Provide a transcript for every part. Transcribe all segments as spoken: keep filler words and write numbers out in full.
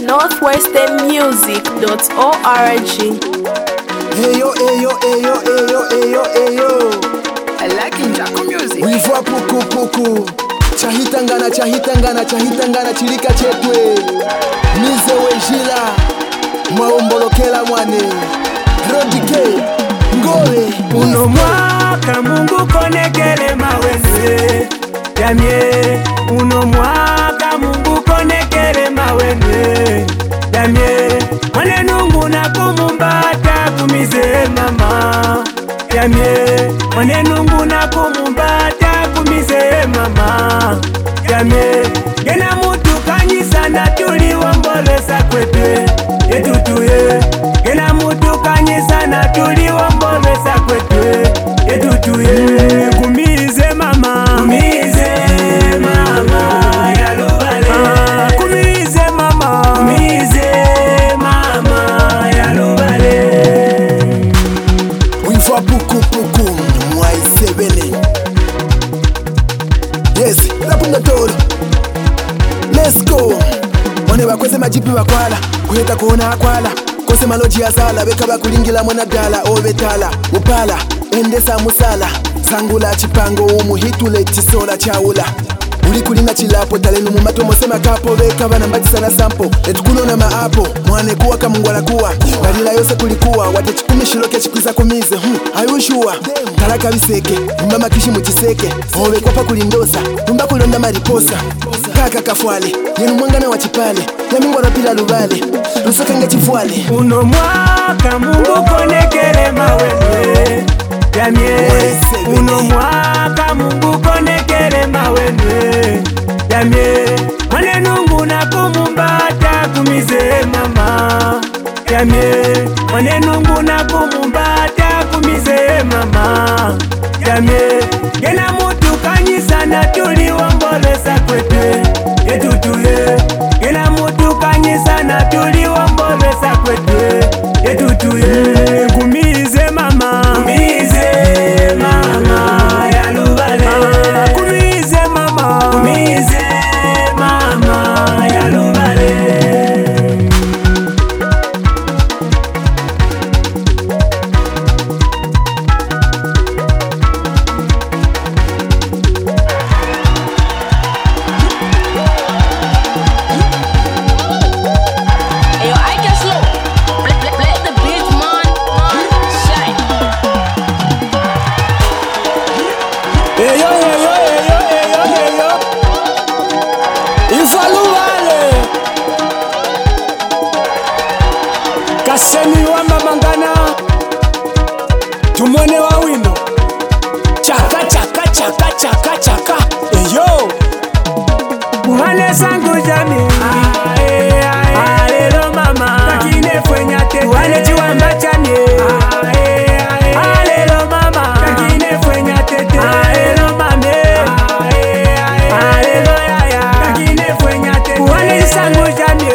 northwestern music dot org. Eyo, eyo, eyo, eyo, eyo, eyo. I like Njako music. Wivwa puku puku. Chahitangana, chahitangana, chahitangana chilika chetwe. Mize wejila. Mwaombolokela mwane. Rodike. Ngole. Uno mwaka Mungu konekele mawene. Yamye. Uno mwaka Mungu konekele mawene. Yamye. Mwane nungu na kumumbata kumize mama. Yamye. Mwane nungu na kumumbata kumize mama. Yamye. Gena mutu kanyisa na tuli wambolesa kwete. Yetutuye. Gena mutu kanyisa na tuli wambolesa kwete. Yetutuye. Kumize mama. Kumize mama. Yalubale. Ah, kumize mama. Kumize mama. Yalubale. Wivwa puku puku. Mwaisebele. Yes, lapunga toro. Let's go. Mwane bakweze majipi bakwala. Kuheta kuona akwala. Kose maloji ya sala. Beka bakulingila mwana dala. Obetala, upala, endesa musala. Sangula chipango umu hitule chisola chaula. Uli kulinga chilapo talenu mumato mosema kapo. Beka bana mbati sana sampo. Etukuno na maapo. Mwane kuwa kamungwala kuwa. Galila yose kulikuwa. Wate chikumi shiloke chikuza kumize. Hmm, ayushua. Talaka biseke. Mbama kishi muchiseke. Owe kwapa kulindosa. Mba kulonda mariposa. Kaka kafwale. Yenu mwangana wachipale. Yamingu wanapila lubale. Rusoka nge chifwale. Uno mwaka Mungu konekele mawene. Yamye. Uno mwaka Mungu konekele mawene. Yamye. Mwane nungu na kumumbata kumize mama. Yamye. Mwane nungu na kumumbata kumize mama. Yamye. Gena mutu kanyisa na tuli wambolesa kwete. Yetutuye. Gena mutu kanyisa na tuli wambolesa kwete. Yetutuye. Kumize mama. Kumize mama. Yalubale. Ah, kumize mama. Kumize mama. Yalubale. Ayo, I can slow. Play, play, play the beat, man. Man, shine. Eyo, eyo, eyo, eyo, eyo. Ifalubale. Kasemi wa mabangana. Tumone wa wino. Chaka, chaka, chaka, chaka, chaka. Eyo. Muhane sangu jami. Alelo mama. Kakine fwenya tete. Muhane chiwamba chami. Alelo mama. Kakine fwenya tete. Alelo mame. Alelo yaya. Kakine fwenya tete. Muhane sangu jami.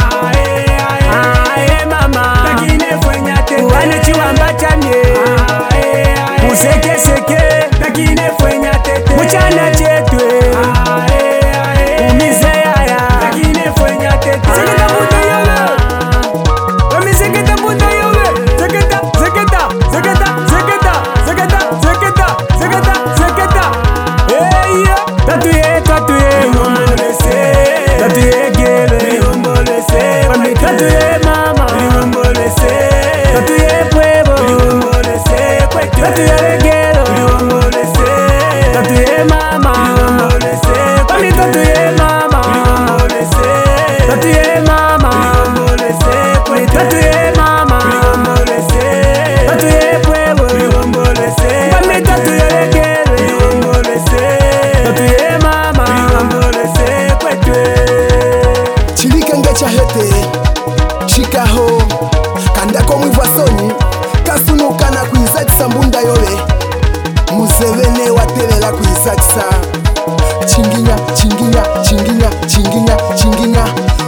Ae mama. Kakine fwenya tete. Muhane chiwamba chami. Museke seke. Kakine fwenya tete. Muchana chetwe. Umize yaya. Kakine fwenya tete. Seketa buto yowe. Wami seketa buto yowe. Seketa, seketa, seketa, seketa, seketa, seketa, seketa, seketa. Hey yo. Tatuye, tatuye. Liwombolese. Tatuye gele. Liwombolese. Wami tatuye mama. Liwombolese. Tatuye puevo. Liwombolese. Tatuye regero. Liwombolese. Tatuye mama. Liwombolese. Wami tatuye mama. Liwombolese. Tatuye mama. Liwombolese. Tatuye mama. Liwombolese. Tatuye puevo. Liwombolese. Wami tatuye regero. Liwombolese. Tatuye mama. Liwombolese. Kwetwe. Chilika nge chahete. Chikaho. Kandako mwivwa soni. Kasunuka na kuizakisa mbunda yowe. Musevene watelela kuizakisa. Chinginya, chinginya, chinginya, chinginya, chinginya.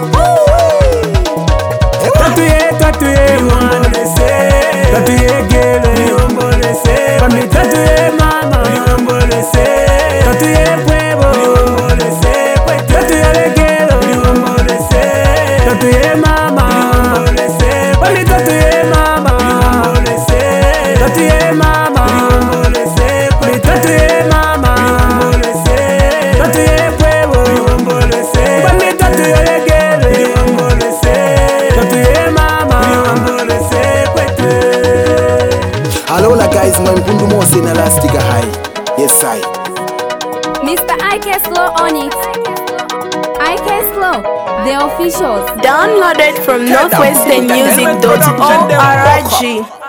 Tatuye, tatuye, liwombolese. Tatuye gele. Liwombolese. Wami tatuye mama. Liwombolese. Tatuye puevo. Liwombolese. Tatuye regero. Liwombolese. Tatuye ye mama. Wami tatu ye mama. Tatu ye mama. Mi tatu ye mama. Tatu ye kwewo. Wami tatu ye legere. Tatu ye mama. Alola guys, mwankundu mose na lastika high. Yes I. Mister I K Slow on it. I K Slow, the officials. Downloaded from northwestern music dot org.